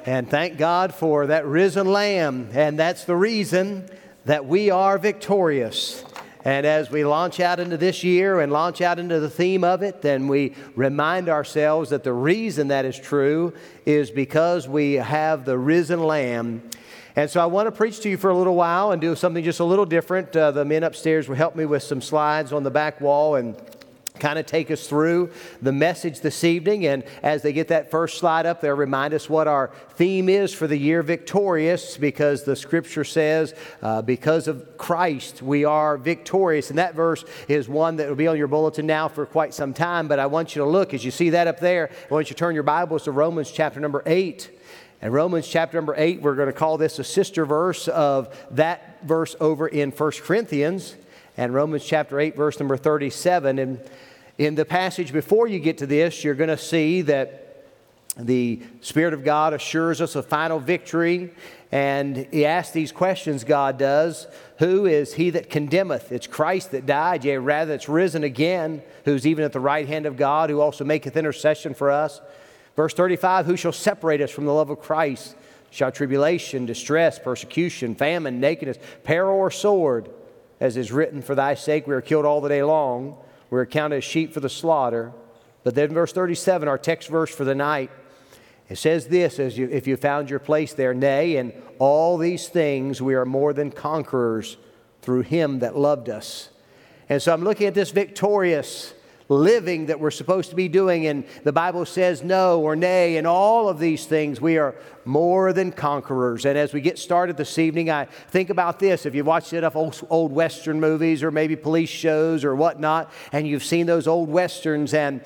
And thank God for that risen Lamb. And that's the reason that we are victorious. And as we launch out into this year and launch out into the theme of it, then we remind ourselves that the reason that is true is because we have the risen Lamb. And so I want to preach to you for a little while and do something just a little different. The men upstairs will help me with some slides on the back wall and kind of take us through the message this evening. And as they get that first slide up there, remind us what our theme is for the year, victorious, because the Scripture says, because of Christ, we are victorious. And that verse is one that will be on your bulletin now for quite some time. But I want you to look, as you see that up there, I want you to turn your Bibles to Romans chapter number 8. And Romans chapter number 8, we're going to call this a sister verse of that verse over in 1 Corinthians. And Romans chapter 8, verse number 37. And in the passage before you get to this, you're going to see that the Spirit of God assures us of final victory. And He asks these questions, God does. Who is He that condemneth? It's Christ that died, yea, rather that's risen again, who's even at the right hand of God, who also maketh intercession for us. Verse 35, who shall separate us from the love of Christ? Shall tribulation, distress, persecution, famine, nakedness, peril, or sword? As is written, for thy sake we are killed all the day long. We are counted as sheep for the slaughter. But then verse 37, our text verse for the night, it says this, if you found your place there, nay, in all these things we are more than conquerors through Him that loved us. And so I'm looking at this victorious living that we're supposed to be doing, and the Bible says no or nay, and all of these things we are more than conquerors. And as we get started this evening, I think about this. If you've watched enough old Western movies or maybe police shows or whatnot, and you've seen those old Westerns, and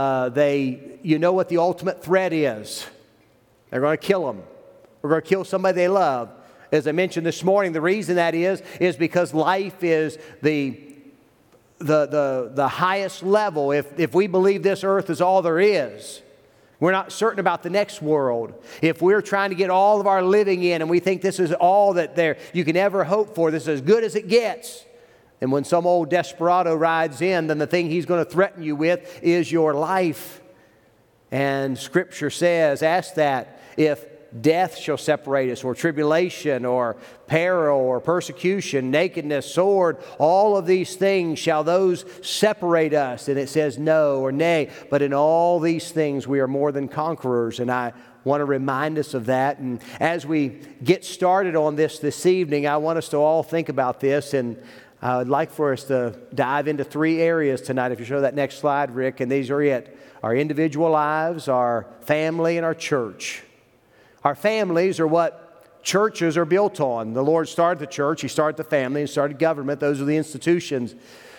you know what the ultimate threat is. They're going to kill them. We're going to kill somebody they love. As I mentioned this morning, the reason that is because life is the highest level. If we believe this earth is all there is, we're not certain about the next world. If we're trying to get all of our living in and we think this is all that you can ever hope for, this is as good as it gets, and when some old desperado rides in, then the thing he's going to threaten you with is your life. And Scripture says, ask that if death shall separate us, or tribulation, or peril, or persecution, nakedness, sword, all of these things shall those separate us. And it says no or nay, but in all these things we are more than conquerors. And I want to remind us of that. And as we get started on this evening, I want us to all think about this. And I would like for us to dive into three areas tonight. If you show that next slide, Rick, and these are it. Our individual lives, our family, and our church. Our families are what churches are built on. The Lord started the church, He started the family, and started government. Those are the institutions.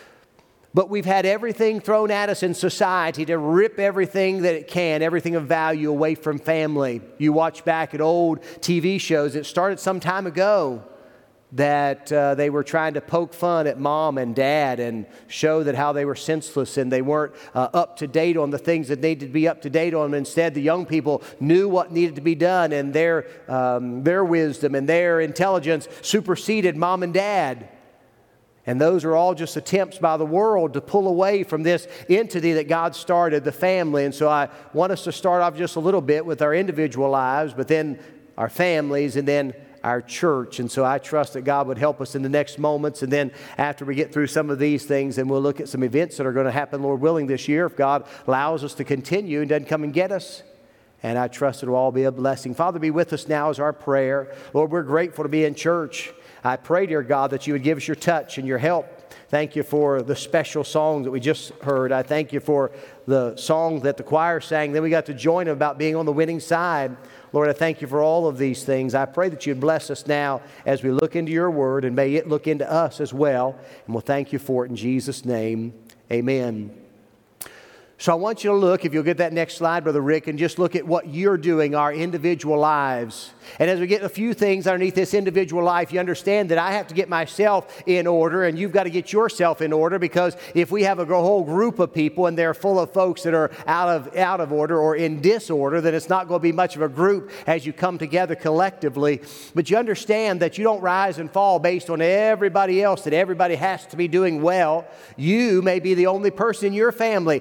But we've had everything thrown at us in society to rip everything that it can, everything of value away from family. You watch back at old TV shows, it started some time ago that they were trying to poke fun at mom and dad and show that how they were senseless and they weren't up to date on the things that needed to be up to date on. Instead, the young people knew what needed to be done, and their wisdom and their intelligence superseded mom and dad. And those are all just attempts by the world to pull away from this entity that God started, the family. And so I want us to start off just a little bit with our individual lives, but then our families, and then our church. And so I trust that God would help us in the next moments. And then after we get through some of these things, and we'll look at some events that are going to happen, Lord willing, this year, if God allows us to continue and doesn't come and get us. And I trust it will all be a blessing. Father, be with us now is our prayer. Lord, we're grateful to be in church. I pray, dear God, that you would give us your touch and your help. Thank you for the special song that we just heard. I thank you for the song that the choir sang. Then we got to join them about being on the winning side. Lord, I thank you for all of these things. I pray that you'd bless us now as we look into your word, and may it look into us as well. And we'll thank you for it in Jesus' name. Amen. So I want you to look, if you'll get that next slide, Brother Rick, and just look at what you're doing, our individual lives. And as we get a few things underneath this individual life, you understand that I have to get myself in order, and you've got to get yourself in order, because if we have a whole group of people and they're full of folks that are out of order or in disorder, then it's not going to be much of a group as you come together collectively. But you understand that you don't rise and fall based on everybody else, that everybody has to be doing well. You may be the only person in your family that's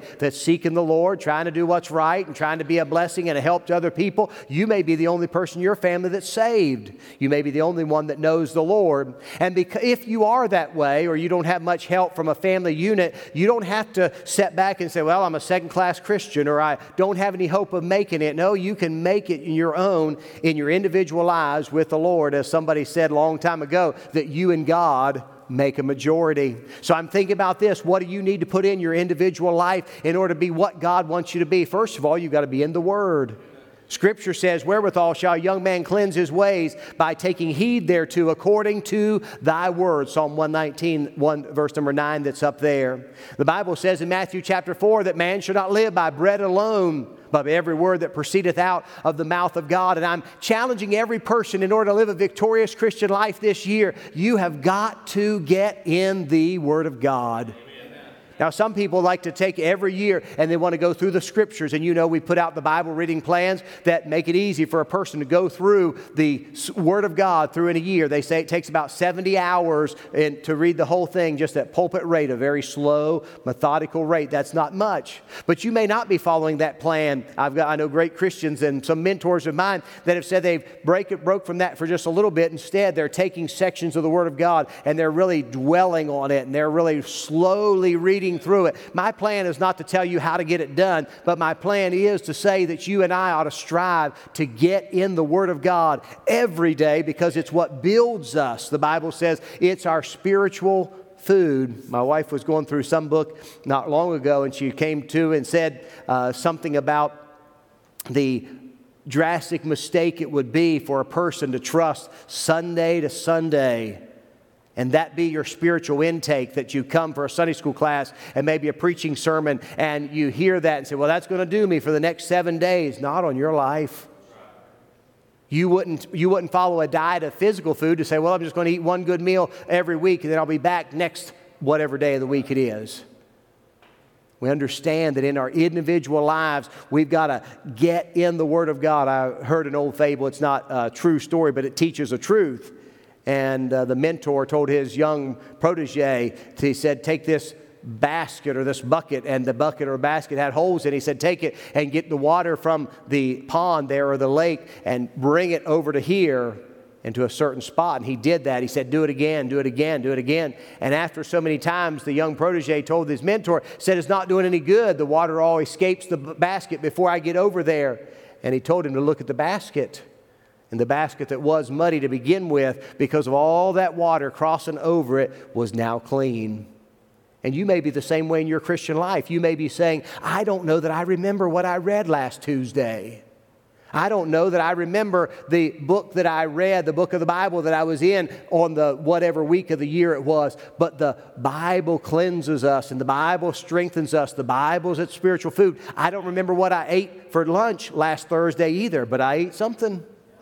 seeking the Lord, trying to do what's right, and trying to be a blessing and a help to other people, you may be the only person in your family that's saved. You may be the only one that knows the Lord. And if you are that way, or you don't have much help from a family unit, you don't have to sit back and say, well, I'm a second-class Christian, or I don't have any hope of making it. No, you can make it in your own, in your individual lives with the Lord. As somebody said a long time ago, that you and God make a majority. So I'm thinking about this. What do you need to put in your individual life in order to be what God wants you to be? First of all, you've got to be in the Word. Scripture says, wherewithal shall a young man cleanse his ways by taking heed thereto according to thy word. Psalm 119, verse number 9 that's up there. The Bible says in Matthew chapter 4 that man shall not live by bread alone, but by every word that proceedeth out of the mouth of God. And I'm challenging every person, in order to live a victorious Christian life this year, you have got to get in the Word of God. Now, some people like to take every year and they want to go through the Scriptures. And you know, we put out the Bible reading plans that make it easy for a person to go through the Word of God through in a year. They say it takes about 70 hours to read the whole thing just at pulpit rate, a very slow, methodical rate. That's not much. But you may not be following that plan. I know great Christians and some mentors of mine that have said they've broke from that for just a little bit. Instead, they're taking sections of the Word of God and they're really dwelling on it, and they're really slowly reading through it. My plan is not to tell you how to get it done, but my plan is to say that you and I ought to strive to get in the Word of God every day, because it's what builds us. The Bible says it's our spiritual food. My wife was going through some book not long ago, and she came to and said something about the drastic mistake it would be for a person to trust Sunday to Sunday, and that be your spiritual intake, that you come for a Sunday school class and maybe a preaching sermon, and you hear that and say, well, that's going to do me for the next 7 days. Not on your life. You wouldn't follow a diet of physical food to say, well, I'm just going to eat one good meal every week and then I'll be back next whatever day of the week it is. We understand that in our individual lives, we've got to get in the Word of God. I heard an old fable. It's not a true story, but it teaches a truth. And the mentor told his young protege, he said, take this basket or this bucket, and the bucket or basket had holes in it. He said, take it and get the water from the pond there or the lake and bring it over to here and to a certain spot. And he did that. He said, do it again, do it again, do it again. And after so many times, the young protege told his mentor, said, it's not doing any good. The water all escapes the basket before I get over there. And he told him to look at the basket. And the basket that was muddy to begin with, because of all that water crossing over it, was now clean. And you may be the same way in your Christian life. You may be saying, I don't know that I remember what I read last Tuesday. I don't know that I remember the book that I read, the book of the Bible that I was in on the whatever week of the year it was. But the Bible cleanses us and the Bible strengthens us. The Bible is its spiritual food. I don't remember what I ate for lunch last Thursday either, but I ate something.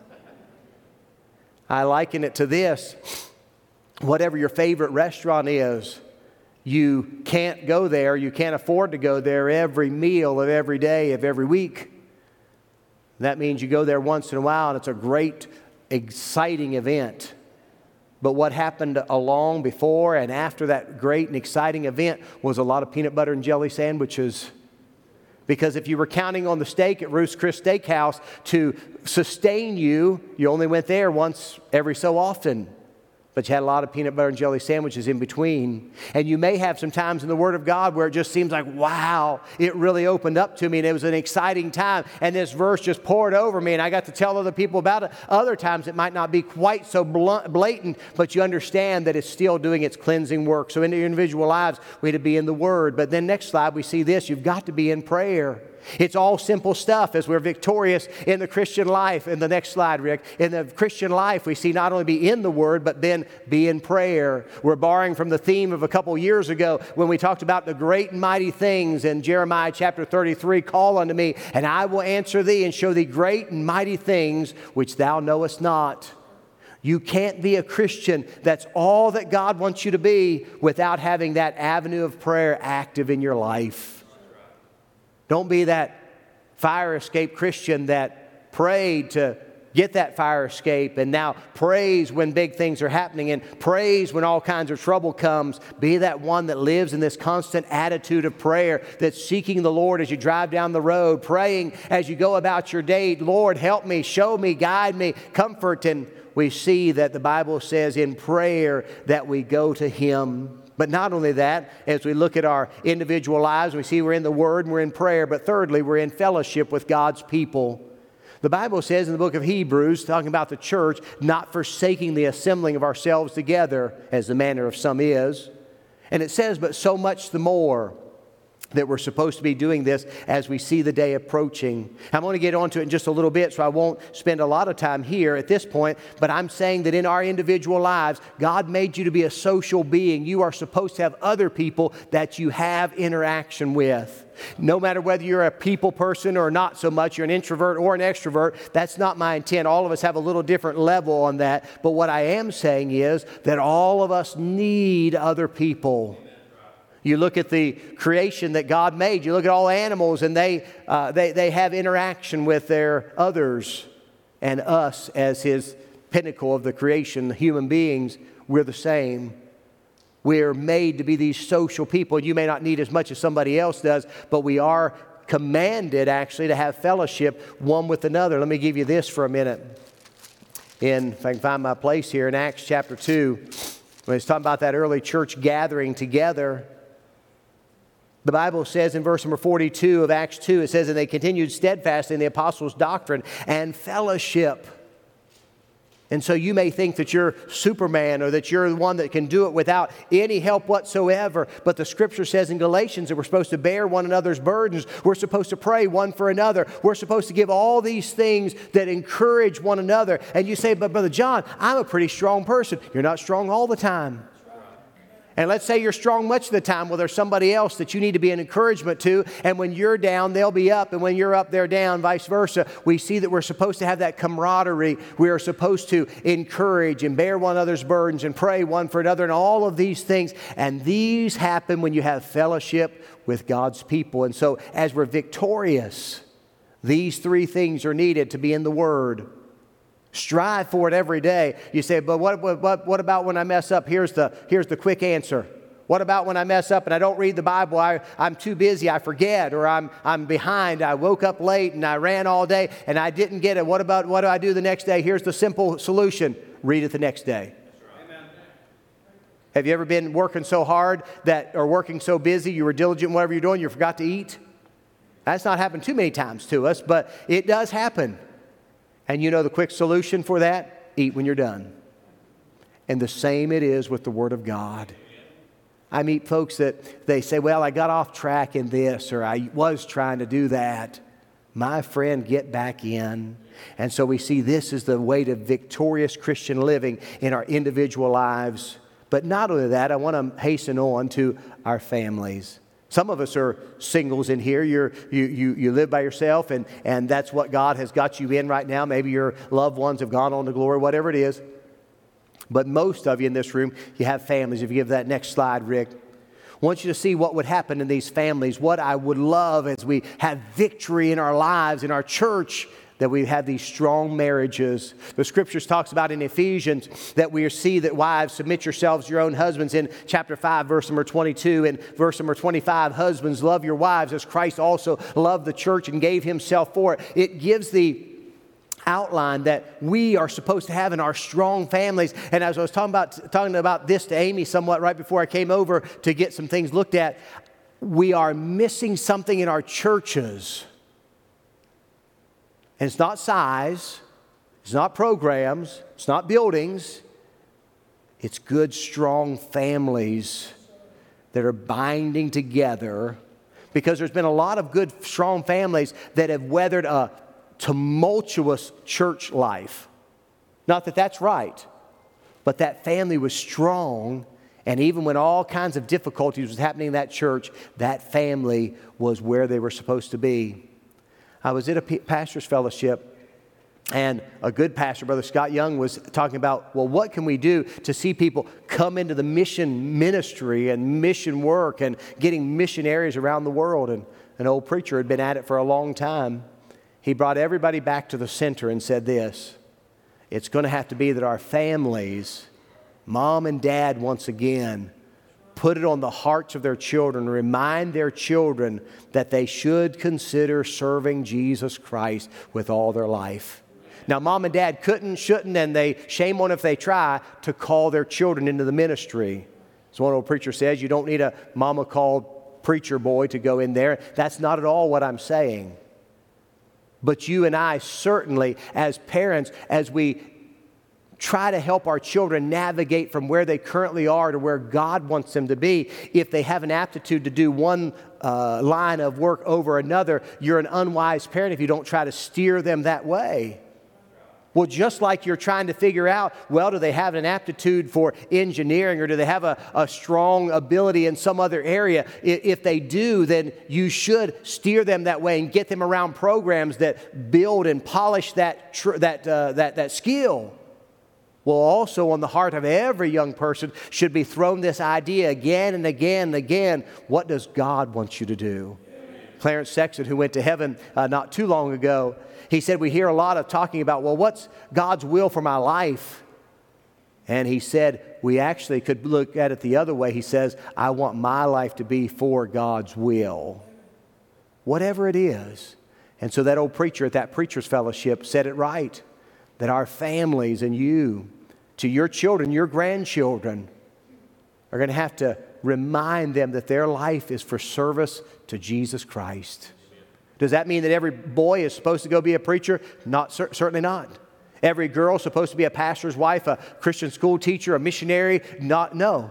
I liken it to this. Whatever your favorite restaurant is, you can't go there, you can't afford to go there every meal of every day of every week. That means you go there once in a while and it's a great, exciting event. But what happened along before and after that great and exciting event was a lot of peanut butter and jelly sandwiches. Because if you were counting on the steak at Ruth's Chris Steakhouse to sustain you, you only went there once every so often. But you had a lot of peanut butter and jelly sandwiches in between. And you may have some times in the Word of God where it just seems like, wow, it really opened up to me and it was an exciting time. And this verse just poured over me and I got to tell other people about it. Other times it might not be quite so blatant, but you understand that it's still doing its cleansing work. So in your individual lives, we had to be in the Word. But then next slide, we see this. You've got to be in prayer. It's all simple stuff as we're victorious in the Christian life. In the next slide, Rick. In the Christian life, we see not only be in the Word, but then be in prayer. We're borrowing from the theme of a couple years ago when we talked about the great and mighty things in Jeremiah chapter 33. Call unto me, and I will answer thee and show thee great and mighty things which thou knowest not. You can't be a Christian that's all that God wants you to be without having that avenue of prayer active in your life. Don't be that fire escape Christian that prayed to get that fire escape, and now praise when big things are happening, and praise when all kinds of trouble comes. Be that one that lives in this constant attitude of prayer, that's seeking the Lord as you drive down the road, praying as you go about your day. Lord, help me, show me, guide me, comfort. And we see that the Bible says in prayer that we go to Him. But not only that, as we look at our individual lives, we see we're in the Word and we're in prayer. But thirdly, we're in fellowship with God's people. The Bible says in the book of Hebrews, talking about the church, not forsaking the assembling of ourselves together, as the manner of some is. And it says, but so much the more that we're supposed to be doing this as we see the day approaching. I'm going to get onto it in just a little bit, so I won't spend a lot of time here at this point, but I'm saying that in our individual lives, God made you to be a social being. You are supposed to have other people that you have interaction with. No matter whether you're a people person or not so much, you're an introvert or an extrovert, that's not my intent. All of us have a little different level on that. But what I am saying is that all of us need other people. You look at the creation that God made. You look at all animals, and they have interaction with their others. And us, as His pinnacle of the creation, human beings, we're the same. We're made to be these social people. You may not need as much as somebody else does, but we are commanded actually to have fellowship one with another. Let me give you this for a minute. If I can find my place here, in Acts chapter 2, when it's talking about that early church gathering together, the Bible says in verse number 42 of Acts 2, it says, and they continued steadfast in the apostles' doctrine and fellowship. And so you may think that you're Superman or that you're the one that can do it without any help whatsoever. But the Scripture says in Galatians that we're supposed to bear one another's burdens. We're supposed to pray one for another. We're supposed to give all these things that encourage one another. And you say, but Brother John, I'm a pretty strong person. You're not strong all the time. And let's say you're strong much of the time. Well, there's somebody else that you need to be an encouragement to. And when you're down, they'll be up. And when you're up, they're down, vice versa. We see that we're supposed to have that camaraderie. We are supposed to encourage and bear one another's burdens and pray one for another and all of these things. And these happen when you have fellowship with God's people. And so as we're victorious, these three things are needed to be in the Word. Strive for it every day. You say, but what about when I mess up? Here's the quick answer. What about when I mess up and I don't read the Bible? I'm too busy, I forget, or I'm behind. I woke up late and I ran all day and I didn't get it. What do I do the next day? Here's the simple solution. Read it the next day. Amen. Have you ever been working so hard or working so busy, you were diligent in whatever you're doing, you forgot to eat? That's not happened too many times to us, but it does happen. And you know the quick solution for that? Eat when you're done. And the same it is with the Word of God. I meet folks that they say, well, I got off track in this, or I was trying to do that. My friend, get back in. And so we see this is the way to victorious Christian living in our individual lives. But not only that, I want to hasten on to our families. Some of us are singles in here. You live by yourself, and that's what God has got you in right now. Maybe your loved ones have gone on to glory, whatever it is. But most of you in this room, you have families. If you give that next slide, Rick. I want you to see what would happen in these families. What I would love as we have victory in our lives, in our church, that we have these strong marriages. The Scriptures talks about in Ephesians that we see that wives, submit yourselves to your own husbands in chapter 5, verse number 22. And verse number 25, husbands, love your wives as Christ also loved the church and gave Himself for it. It gives the outline that we are supposed to have in our strong families. And as I was talking about this to Amy somewhat right before I came over to get some things looked at, we are missing something in our churches. And it's not size, it's not programs, it's not buildings. It's good, strong families that are binding together, because there's been a lot of good, strong families that have weathered a tumultuous church life. Not that that's right, but that family was strong, and even when all kinds of difficulties was happening in that church, that family was where they were supposed to be. I was at a pastor's fellowship, and a good pastor, Brother Scott Young, was talking about, well, what can we do to see people come into the mission ministry and mission work and getting missionaries around the world? And an old preacher had been at it for a long time. He brought everybody back to the center and said this: It's going to have to be that our families, mom and dad once again, put it on the hearts of their children, remind their children that they should consider serving Jesus Christ with all their life. Now, mom and dad couldn't, shouldn't, and they shame on if they try to call their children into the ministry. As one old preacher says, you don't need a mama called preacher boy to go in there. That's not at all what I'm saying. But you and I certainly, as parents, as we try to help our children navigate from where they currently are to where God wants them to be, if they have an aptitude to do one line of work over another, you're an unwise parent if you don't try to steer them that way. Well, just like you're trying to figure out, well, do they have an aptitude for engineering or do they have a strong ability in some other area? If they do, then you should steer them that way and get them around programs that build and polish that skill. Well, also on the heart of every young person should be thrown this idea again and again and again. What does God want you to do? Clarence Sexton, who went to heaven not too long ago, he said, we hear a lot of talking about, well, what's God's will for my life? And he said, we actually could look at it the other way. He says, I want my life to be for God's will, whatever it is. And so that old preacher at that preacher's fellowship said it right, that our families and you, to your children, your grandchildren, are going to have to remind them that their life is for service to Jesus Christ. Does that mean that every boy is supposed to go be a preacher? Certainly not. Every girl is supposed to be a pastor's wife, a Christian school teacher, a missionary? No.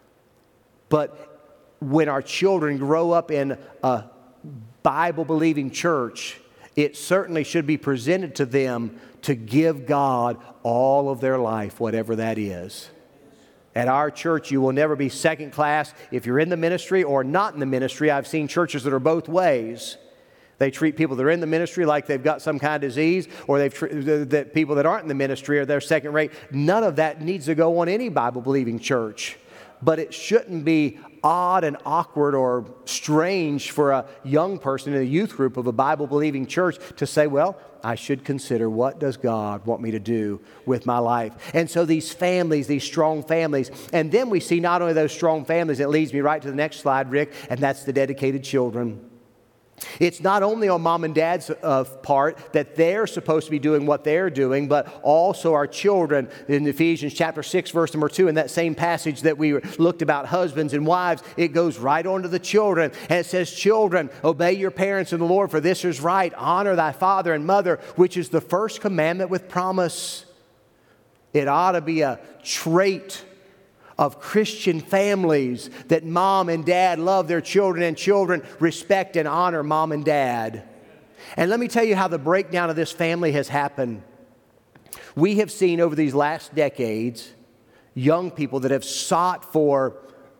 But when our children grow up in a Bible-believing church, it certainly should be presented to them to give God all of their life, whatever that is. At our church, you will never be second class if you're in the ministry or not in the ministry. I've seen churches that are both ways. They treat people that are in the ministry like they've got some kind of disease, or that people that aren't in the ministry are they're second rate. None of that needs to go on any Bible-believing church. But it shouldn't be odd and awkward or strange for a young person in a youth group of a Bible-believing church to say, well, I should consider, what does God want me to do with my life? And so these families, these strong families, and then we see not only those strong families, it leads me right to the next slide, Rick, and that's the dedicated children. It's not only on mom and dad's part that they're supposed to be doing what they're doing, but also our children. In Ephesians chapter 6, verse number 2, in that same passage that we looked about husbands and wives, it goes right on to the children. And it says, children, obey your parents in the Lord, for this is right. Honor thy father and mother, which is the first commandment with promise. It ought to be a trait of Christian families that mom and dad love their children and children respect and honor mom and dad. And let me tell you how the breakdown of this family has happened. We have seen over these last decades young people that have sought for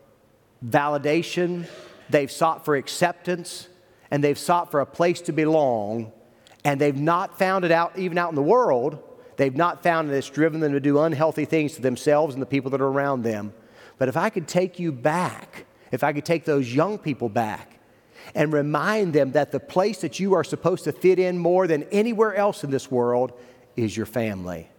validation, they've sought for acceptance, and they've sought for a place to belong, and they've not found it out, even out in the world. They've not found that it's driven them to do unhealthy things to themselves and the people that are around them. But if I could take you back, if I could take those young people back and remind them that the place that you are supposed to fit in more than anywhere else in this world is your family.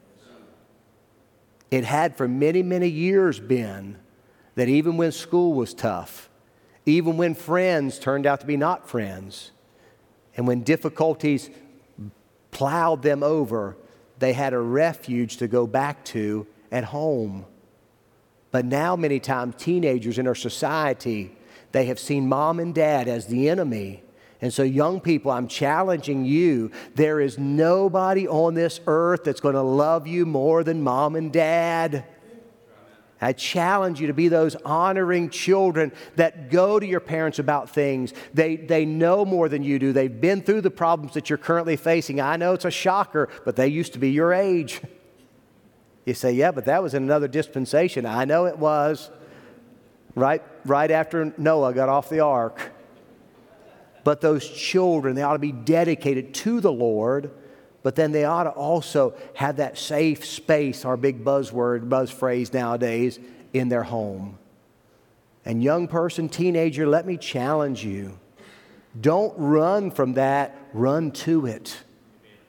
It had for many, many years been that even when school was tough, even when friends turned out to be not friends, and when difficulties plowed them over, they had a refuge to go back to at home. But now many times teenagers in our society, they have seen mom and dad as the enemy. And so young people, I'm challenging you. There is nobody on this earth that's going to love you more than mom and dad. I challenge you to be those honoring children that go to your parents about things. They know more than you do. They've been through the problems that you're currently facing. I know it's a shocker, but they used to be your age. You say, yeah, but that was in another dispensation. I know it was. Right after Noah got off the ark. But those children, they ought to be dedicated to the Lord, but then they ought to also have that safe space, our big buzz phrase nowadays, in their home. And young person, teenager, let me challenge you. Don't run from that, run to it.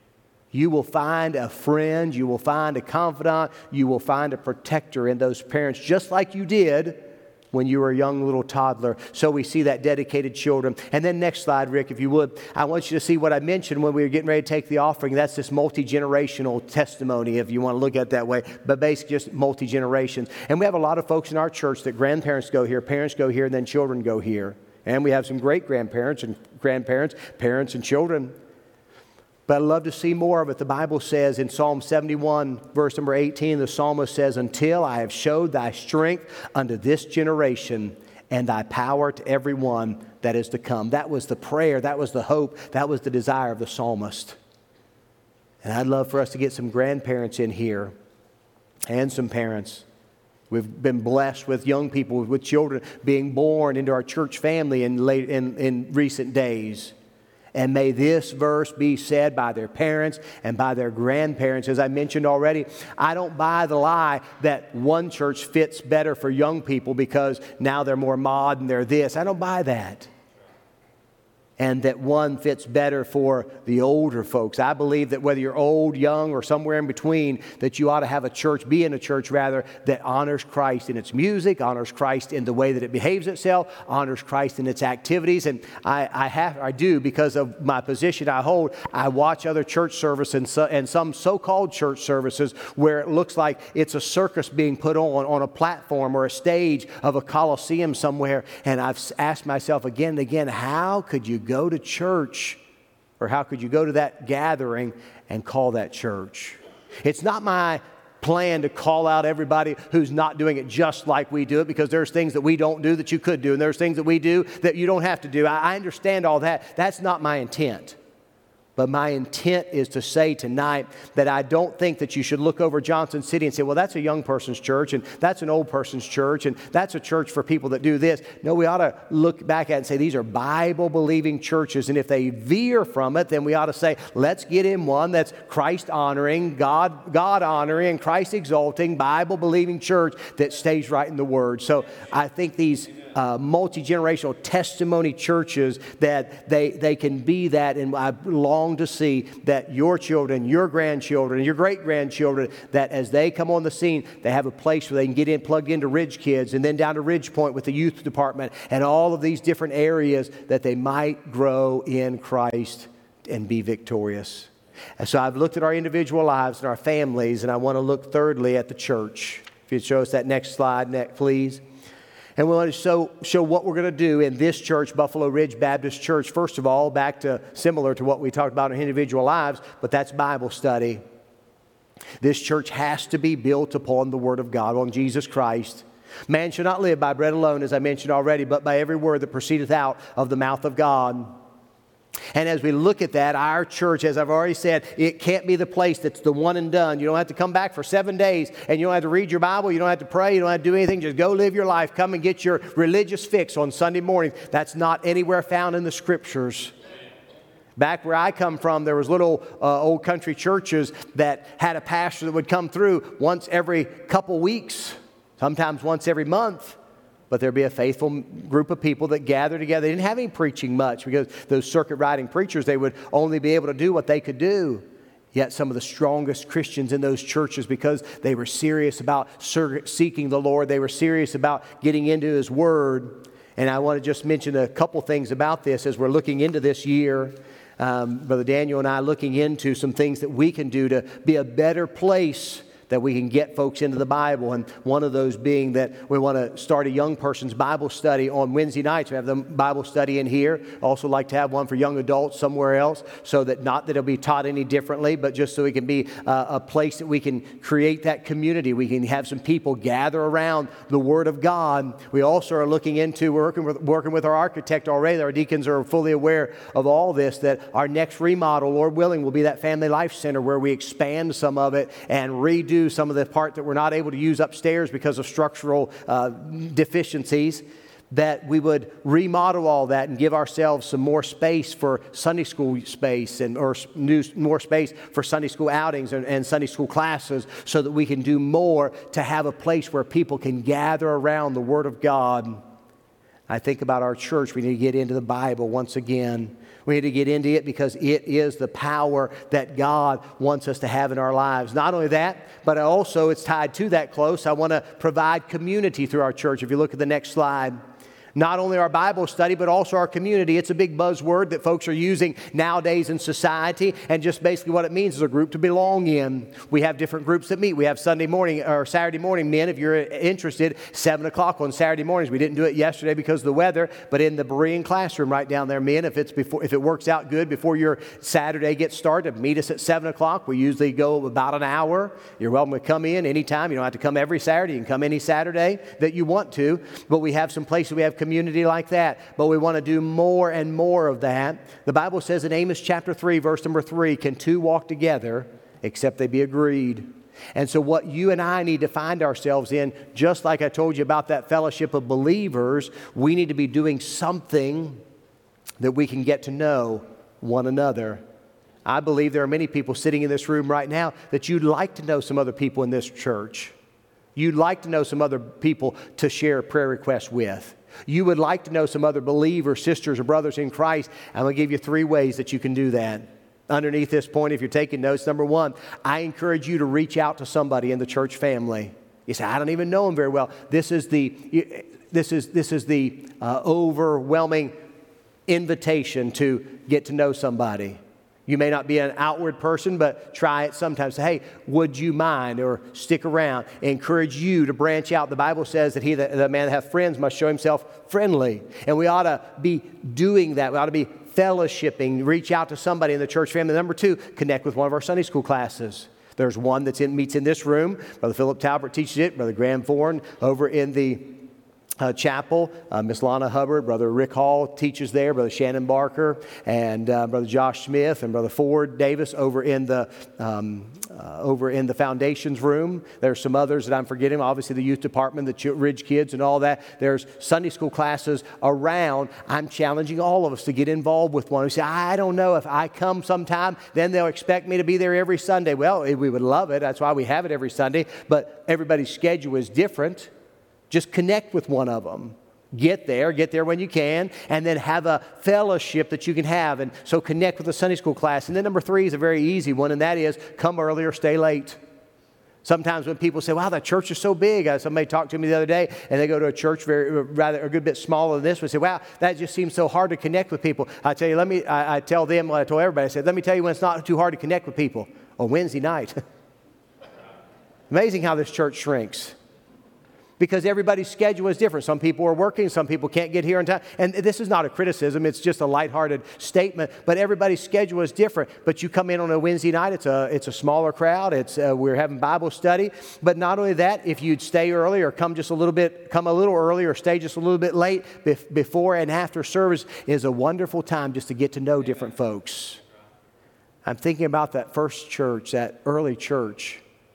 You will find a friend, you will find a confidant, you will find a protector in those parents, just like you did when you were a young little toddler. So we see that dedicated children. And then next slide, Rick, if you would. I want you to see what I mentioned when we were getting ready to take the offering. That's this multi-generational testimony, if you want to look at it that way, but basically just multi-generations. And we have a lot of folks in our church that grandparents go here, parents go here, and then children go here. And we have some great-grandparents and grandparents, parents and children. But I'd love to see more of it. The Bible says in Psalm 71, verse number 18, the psalmist says, "Until I have showed thy strength unto this generation and thy power to every one that is to come." That was the prayer, that was the hope, that was the desire of the psalmist. And I'd love for us to get some grandparents in here and some parents. We've been blessed with young people, with children being born into our church family in recent days. And may this verse be said by their parents and by their grandparents. As I mentioned already, I don't buy the lie that one church fits better for young people because now they're more modern, they're this. I don't buy that. And that one fits better for the older folks. I believe that whether you're old, young, or somewhere in between, that you ought to have a church, be in a church rather, that honors Christ in its music, honors Christ in the way that it behaves itself, honors Christ in its activities. And I do, because of my position I hold, I watch other church services and some so-called church services where it looks like it's a circus being put on a platform or a stage of a coliseum somewhere. And I've asked myself again and again, how could you go to church, or how could you go to that gathering and call that church? It's not my plan to call out everybody who's not doing it just like we do it, because there's things that we don't do that you could do, and there's things that we do that you don't have to do. I understand all that. That's not my intent. But my intent is to say tonight that I don't think that you should look over Johnson City and say, well, that's a young person's church, and that's an old person's church, and that's a church for people that do this. No, we ought to look back at it and say these are Bible-believing churches, and if they veer from it, then we ought to say, let's get in one that's Christ-honoring, God-honoring, Christ-exalting, Bible-believing church that stays right in the Word. So I think these multi-generational testimony churches, that they can be that, and I long to see that your children, your grandchildren, your great-grandchildren, that as they come on the scene, they have a place where they can get in, plugged into Ridge Kids, and then down to Ridge Point with the youth department, and all of these different areas that they might grow in Christ and be victorious. And so I've looked at our individual lives and our families, and I want to look thirdly at the church. If you'd show us that next slide, please. And we want to show what we're going to do in this church, Buffalo Ridge Baptist Church. First of all, back to similar to what we talked about in individual lives, but that's Bible study. This church has to be built upon the Word of God, on Jesus Christ. Man shall not live by bread alone, as I mentioned already, but by every word that proceedeth out of the mouth of God. And as we look at that, our church, as I've already said, it can't be the place that's the one and done. You don't have to come back for 7 days, and you don't have to read your Bible, you don't have to pray, you don't have to do anything. Just go live your life. Come and get your religious fix on Sunday morning. That's not anywhere found in the Scriptures. Back where I come from, there was little old country churches that had a pastor that would come through once every couple weeks, sometimes once every month. But there'd be a faithful group of people that gathered together. They didn't have any preaching much, because those circuit riding preachers, they would only be able to do what they could do. Yet some of the strongest Christians in those churches, because they were serious about seeking the Lord, they were serious about getting into His Word. And I want to just mention a couple things about this as we're looking into this year. Brother Daniel and I looking into some things that we can do to be a better place that we can get folks into the Bible. And one of those being that we want to start a young person's Bible study on Wednesday nights. We have the Bible study in here. Also like to have one for young adults somewhere else, so that not that it'll be taught any differently, but just so it can be a place that we can create that community. We can have some people gather around the Word of God. We also are looking into working with our architect already. Our deacons are fully aware of all this, that our next remodel, Lord willing, will be that Family Life Center, where we expand some of it and redo some of the part that we're not able to use upstairs because of structural deficiencies, that we would remodel all that and give ourselves some more space for Sunday school space, or more space for Sunday school outings and Sunday school classes, so that we can do more to have a place where people can gather around the Word of God. I think about our church. We need to get into the Bible once again. We need to get into it because it is the power that God wants us to have in our lives. Not only that, but also it's tied to that close. I want to provide community through our church. If you look at the next slide. Not only our Bible study, but also our community. It's a big buzzword that folks are using nowadays in society, and just basically what it means is a group to belong in. We have different groups that meet. We have Sunday morning or Saturday morning men, if you're interested, 7 o'clock on Saturday mornings. We didn't do it yesterday because of the weather, but in the Berean classroom right down there, men, if it works out good before your Saturday gets started, meet us at 7 o'clock. We usually go about an hour. You're welcome to come in anytime. You don't have to come every Saturday. You can come any Saturday that you want to, but we have some places we have community like that, but we want to do more and more of that. The Bible says in Amos chapter 3, verse number 3, can two walk together except they be agreed? And so what you and I need to find ourselves in, just like I told you about that fellowship of believers, we need to be doing something that we can get to know one another. I believe there are many people sitting in this room right now that you'd like to know some other people in this church. You'd like to know some other people to share prayer requests with. You would like to know some other believers, sisters, or brothers in Christ. I'm going to give you 3 ways that you can do that. Underneath this point, if you're taking notes, number 1, I encourage you to reach out to somebody in the church family. You say, I don't even know them very well. This is the overwhelming invitation to get to know somebody. You may not be an outward person, but try it sometimes. Say, hey, would you mind, or stick around. Encourage you to branch out. The Bible says that the man that hath friends must show himself friendly. And we ought to be doing that. We ought to be fellowshipping. Reach out to somebody in the church family. Number 2, connect with one of our Sunday school classes. There's one that meets in this room. Brother Philip Talbert teaches it. Brother Graham Thorne over in the chapel. Miss Lana Hubbard, Brother Rick Hall teaches there, Brother Shannon Barker, and Brother Josh Smith and Brother Ford Davis over in the foundations room. There's some others that I'm forgetting. Obviously, the youth department, the Ridge Kids, and all that. There's Sunday school classes around. I'm challenging all of us to get involved with one. We say, I don't know if I come sometime, then they'll expect me to be there every Sunday. Well, we would love it. That's why we have it every Sunday. But everybody's schedule is different. Just connect with one of them. Get there when you can, and then have a fellowship that you can have. And so connect with the Sunday school class. And then number 3 is a very easy one, and that is come early or stay late. Sometimes when people say, wow, that church is so big. Somebody talked to me the other day, and they go to a church rather a good bit smaller than this one. Say, wow, that just seems so hard to connect with people. I tell you, I tell them what I told everybody. I said, let me tell you when it's not too hard to connect with people. On Wednesday night. Amazing how this church shrinks. Because everybody's schedule is different. Some people are working, some people can't get here on time. And this is not a criticism, it's just a lighthearted statement. But everybody's schedule is different. But you come in on a Wednesday night, it's a smaller crowd. We're having Bible study. But not only that, if you'd stay early or come a little early or stay just a little bit late, before and after service is a wonderful time just to get to know different folks. I'm thinking about that first church, that early church.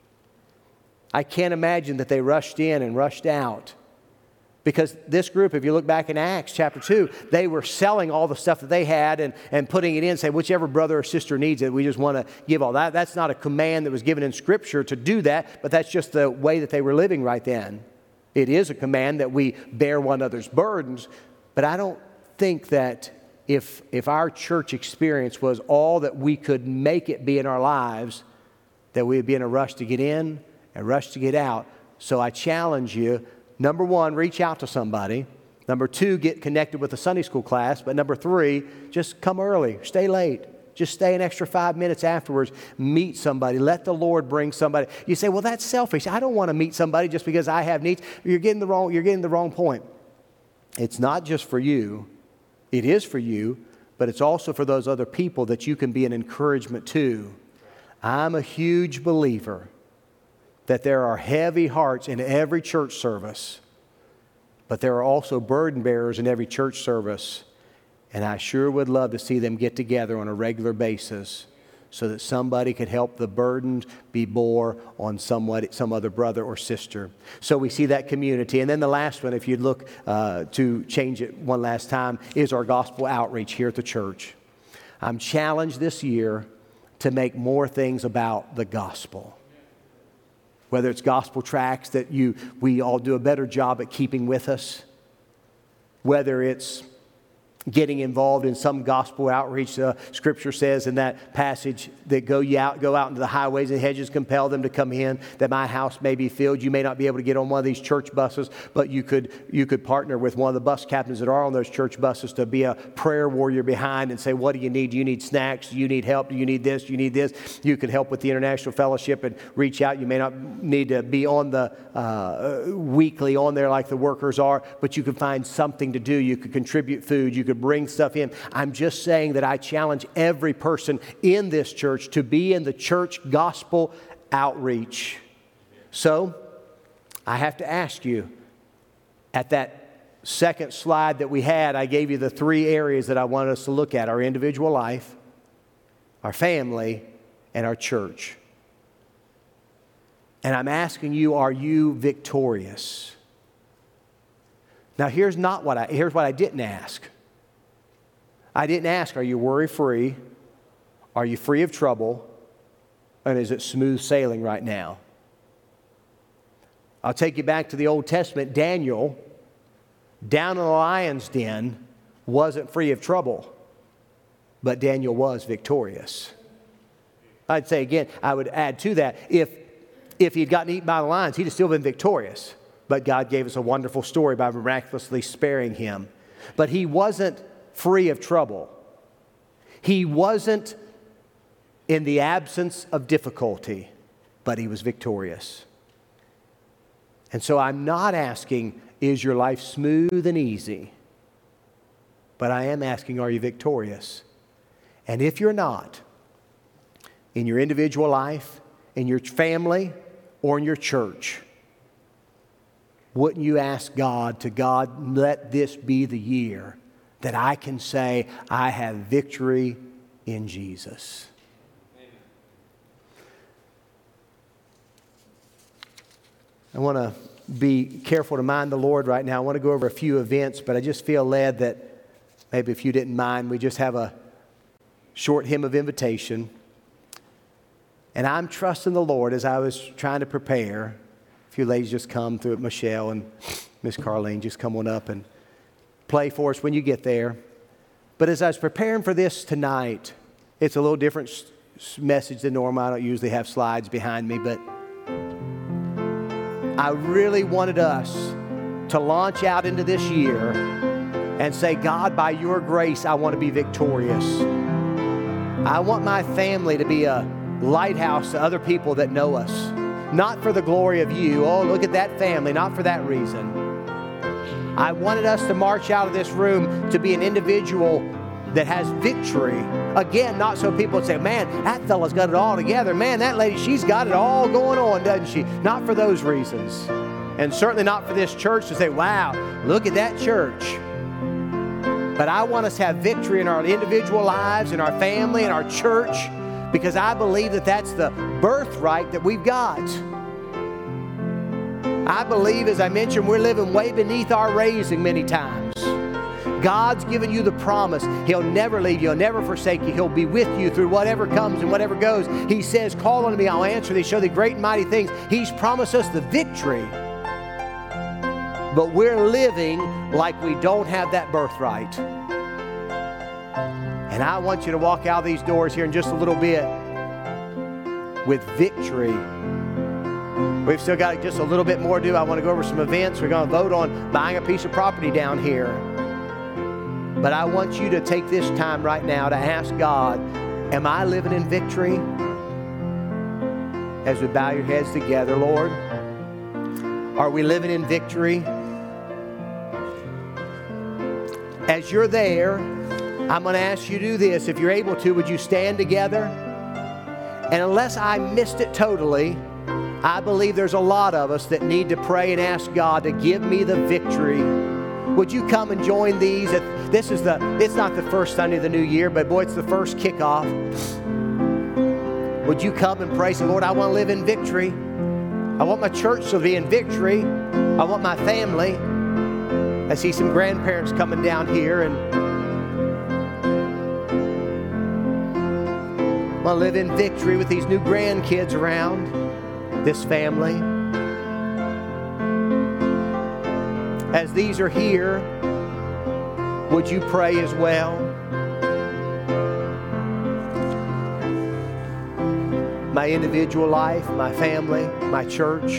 I can't imagine that they rushed in and rushed out. Because this group, if you look back in Acts chapter 2, they were selling all the stuff that they had and putting it in, saying, whichever brother or sister needs it, we just want to give all that. That's not a command that was given in Scripture to do that, but that's just the way that they were living right then. It is a command that we bear one another's burdens, but I don't think that if our church experience was all that we could make it be in our lives, that we would be in a rush to get in and rush to get out. So I challenge you, number 1, reach out to somebody. Number 2, get connected with a Sunday school class. But number 3, just come early, stay late. Just stay an extra 5 minutes afterwards. Meet somebody. Let the Lord bring somebody. You say, well, that's selfish. I don't want to meet somebody just because I have needs. You're getting the wrong point. It's not just for you. It is for you, but it's also for those other people that you can be an encouragement to. I'm a huge believer that there are heavy hearts in every church service, but there are also burden bearers in every church service. And I sure would love to see them get together on a regular basis so that somebody could help the burdens be bore on some other brother or sister. So we see that community. And then the last one, if you'd look to change it one last time, is our gospel outreach here at the church. I'm challenged this year to make more things about the gospel. Whether it's gospel tracts that we all do a better job at keeping with us. whether it's getting involved in some gospel outreach. Scripture says in that passage that go out into the highways and hedges, compel them to come in, that my house may be filled. You may not be able to get on one of these church buses, but you could partner with one of the bus captains that are on those church buses to be a prayer warrior behind and say, what do you need? Do you need snacks? Do you need help? Do you need this? Do you need this? You could help with the International Fellowship and reach out. You may not need to be on the weekly on there like the workers are, but you could find something to do. You could contribute food. You could bring stuff in. I'm just saying that I challenge every person in this church to be in the church gospel outreach. So, I have to ask you, at that second slide that we had, I gave you the 3 areas that I wanted us to look at: our individual life, our family, and our church. And I'm asking you, are you victorious? Now, here's what I didn't ask. I didn't ask, are you worry-free? Are you free of trouble? And is it smooth sailing right now? I'll take you back to the Old Testament. Daniel, down in the lion's den, wasn't free of trouble, but Daniel was victorious. I'd say again, I would add to that, if he'd gotten eaten by the lions, he'd have still been victorious. But God gave us a wonderful story by miraculously sparing him. But he wasn't free of trouble. He wasn't in the absence of difficulty, but he was victorious. And so I'm not asking, is your life smooth and easy? But I am asking, are you victorious? And if you're not, in your individual life, in your family, or in your church, wouldn't you ask God, let this be the year that I can say, I have victory in Jesus? Amen. I want to be careful to mind the Lord right now. I want to go over a few events, but I just feel led that maybe if you didn't mind, we just have a short hymn of invitation. And I'm trusting the Lord as I was trying to prepare. A few ladies just come through it, Michelle and Miss Carlene, just come on up and play for us when you get there. But as I was preparing for this tonight, it's a little different message than normal. I don't usually have slides behind me, but I really wanted us to launch out into this year and say, God, by your grace, I want to be victorious. I want my family to be a lighthouse to other people that know us. Not for the glory of you. Oh, look at that family. Not for that reason. I wanted us to march out of this room to be an individual that has victory. Again, not so people would say, man, that fella's got it all together. Man, that lady, she's got it all going on, doesn't she? Not for those reasons. And certainly not for this church to say, wow, look at that church. But I want us to have victory in our individual lives, in our family, in our church, because I believe that that's the birthright that we've got. I believe, as I mentioned, we're living way beneath our raising many times. God's given you the promise. He'll never leave you. He'll never forsake you. He'll be with you through whatever comes and whatever goes. He says, call unto me, I'll answer thee, show thee great and mighty things. He's promised us the victory. But we're living like we don't have that birthright. And I want you to walk out these doors here in just a little bit with victory. We've still got just a little bit more to do. I want to go over some events. We're going to vote on buying a piece of property down here. But I want you to take this time right now to ask God, am I living in victory? As we bow your heads together, Lord, are we living in victory? As you're there, I'm going to ask you to do this. If you're able to, would you stand together? And unless I missed it totally, I believe there's a lot of us that need to pray and ask God to give me the victory. Would you come and join these? It's not the first Sunday of the new year, but boy, it's the first kickoff. Would you come and pray, say, Lord, I want to live in victory. I want my church to be in victory. I want my family. I see some grandparents coming down here and want to live in victory with these new grandkids around this family. As these are here, Would you pray as well? My individual life, my family, my church.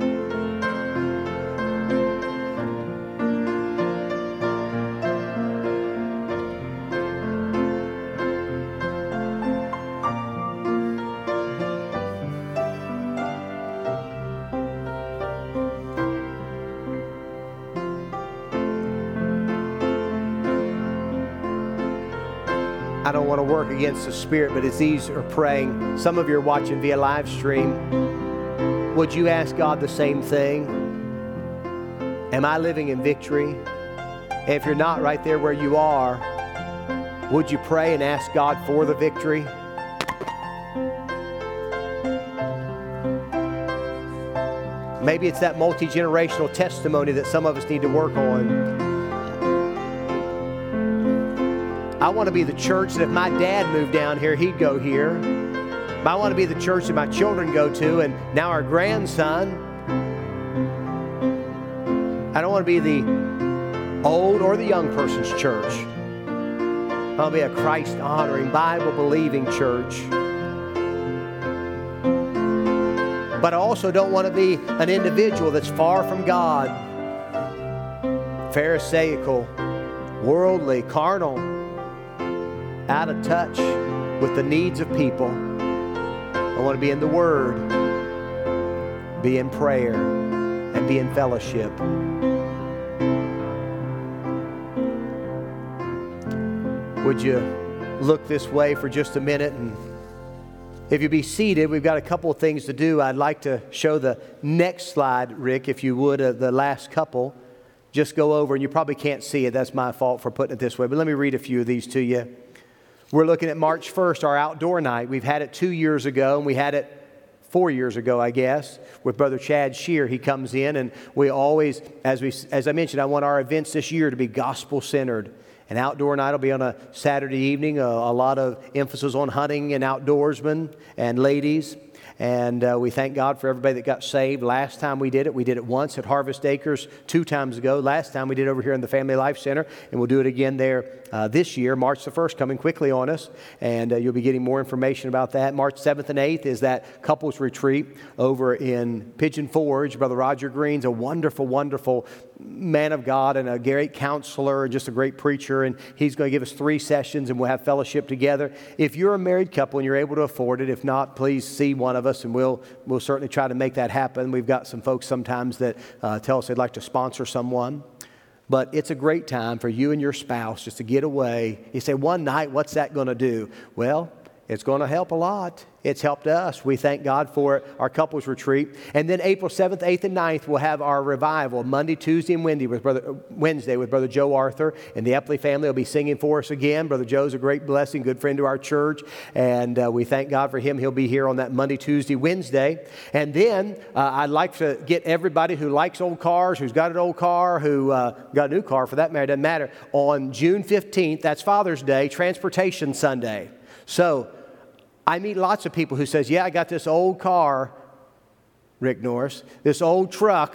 I don't want to work against the Spirit, but as these are praying, some of you are watching via live stream. Would you ask God the same thing? Am I living in victory? If you're not right there where you are, would you pray and ask God for the victory? Maybe it's that multi-generational testimony that some of us need to work on. I want to be the church that if my dad moved down here, he'd go here. I want to be the church that my children go to, and now our grandson. I don't want to be the old or the young person's church. I want to be a Christ-honoring, Bible-believing church. But I also don't want to be an individual that's far from God, pharisaical, worldly, carnal, out of touch with the needs of people. I want to be in the Word, be in prayer, and be in fellowship. Would you look this way for just a minute? And if you'd be seated, we've got a couple of things to do. I'd like to show the next slide, Rick, if you would, the last couple. Just go over, and you probably can't see it. That's my fault for putting it this way. But let me read a few of these to you. We're looking at March 1st, our outdoor night. We've had it 2 years ago, and we had it 4 years ago, I guess, with Brother Chad Shear. He comes in, and we always, as I mentioned, I want our events this year to be gospel-centered. An outdoor night will be on a Saturday evening, a lot of emphasis on hunting and outdoorsmen and ladies. And we thank God for everybody that got saved. Last time we did it once at Harvest Acres 2 times ago. Last time we did it over here in the Family Life Center, and we'll do it again there this year, March the 1st, coming quickly on us. And you'll be getting more information about that. March 7th and 8th is that couples retreat over in Pigeon Forge. Brother Roger Green's a wonderful, wonderful man of God and a great counselor and just a great preacher, and he's going to give us 3 sessions, and we'll have fellowship together. If you're a married couple and you're able to afford it, if not, please see one of us, and we'll certainly try to make that happen. We've got some folks sometimes that tell us they'd like to sponsor someone. But it's a great time for you and your spouse just to get away. You say, one night, what's that going to do? Well, it's going to help a lot. It's helped us. We thank God for it, our couples retreat. And then April 7th, 8th, and 9th, we'll have our revival, Monday, Tuesday, and Wednesday with Brother Joe Arthur. And the Epley family will be singing for us again. Brother Joe's a great blessing, good friend to our church. And we thank God for him. He'll be here on that Monday, Tuesday, Wednesday. And then I'd like to get everybody who likes old cars, who's got an old car, who got a new car for that matter, doesn't matter, on June 15th, that's Father's Day, Transportation Sunday. So I meet lots of people who says, yeah, I got this old car, Rick Norris, this old truck.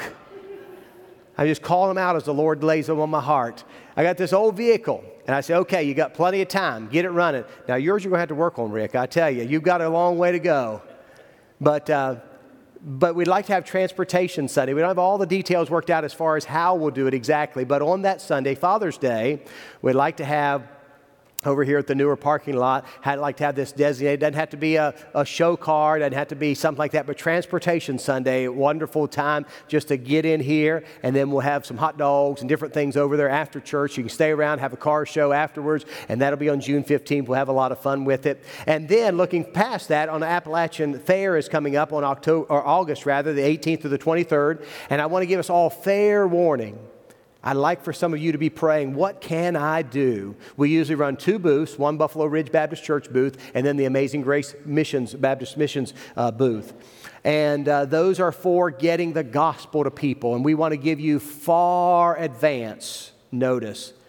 I just call them out as the Lord lays them on my heart. I got this old vehicle. And I say, okay, you got plenty of time. Get it running. Now, yours you're going to have to work on, Rick. I tell you, you've got a long way to go. But we'd like to have Transportation Sunday. We don't have all the details worked out as far as how we'll do it exactly. But on that Sunday, Father's Day, we'd like to have over here at the newer parking lot, I'd like to have this designated. It doesn't have to be a show car. It doesn't have to be something like that. But Transportation Sunday, wonderful time just to get in here. And then we'll have some hot dogs and different things over there after church. You can stay around, have a car show afterwards. And that'll be on June 15th. We'll have a lot of fun with it. And then looking past that, on the Appalachian Fair is coming up on August, the 18th to the 23rd. And I want to give us all fair warning. I'd like for some of you to be praying, what can I do? We usually run 2 booths, one Buffalo Ridge Baptist Church booth, and then the Amazing Grace Baptist Missions booth. And those are for getting the gospel to people. And we want to give you far advance notice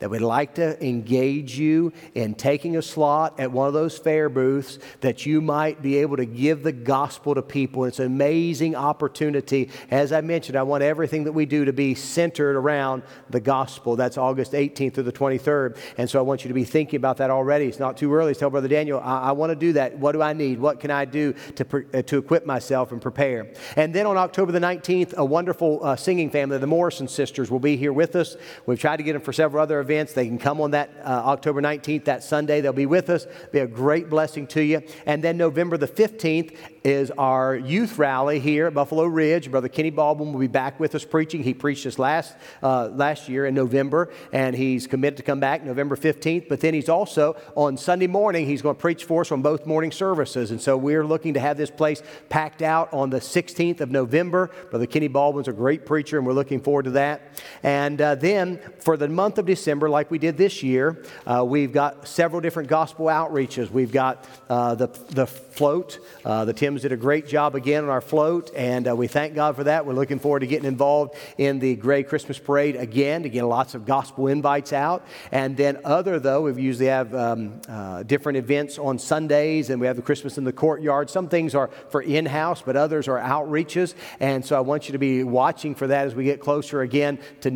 that would like to engage you in taking a slot at one of those fair booths that you might be able to give the gospel to people. It's an amazing opportunity. As I mentioned, I want everything that we do to be centered around the gospel. That's August 18th through the 23rd. And so I want you to be thinking about that already. It's not too early to tell Brother Daniel, I want to do that. What do I need? What can I do to equip myself and prepare? And then on October the 19th, a wonderful singing family, the Morrison sisters, will be here with us. We've tried to get them for several other events. They can come on that October 19th, that Sunday. They'll be with us. Be a great blessing to you. And then November the 15th is our youth rally here at Buffalo Ridge. Brother Kenny Baldwin will be back with us preaching. He preached us last year in November, and he's committed to come back November 15th. But then he's also, on Sunday morning, he's going to preach for us on both morning services. And so we're looking to have this place packed out on the 16th of November. Brother Kenny Baldwin's a great preacher, and we're looking forward to that. And then for the month of December, like we did this year, we've got several different gospel outreaches. We've got the float. The Tims did a great job again on our float, and we thank God for that. We're looking forward to getting involved in the Gray Christmas Parade again to get lots of gospel invites out. And then we usually have different events on Sundays, and we have the Christmas in the Courtyard. Some things are for in-house, but others are outreaches. And so I want you to be watching for that as we get closer again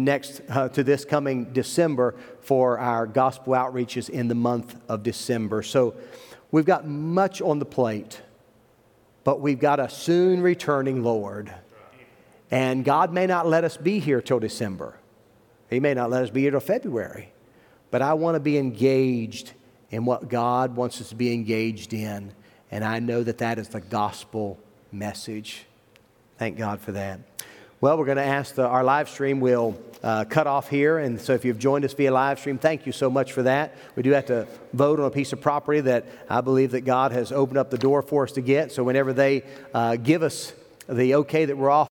to this coming December for our gospel outreaches in the month of December. So we've got much on the plate, but we've got a soon returning Lord. And God may not let us be here till December. He may not let us be here till February. But I want to be engaged in what God wants us to be engaged in. And I know that that is the gospel message. Thank God for that. Well, we're going to ask our live stream will cut off here. And so if you've joined us via live stream, thank you so much for that. We do have to vote on a piece of property that I believe that God has opened up the door for us to get. So whenever they give us the okay that we're off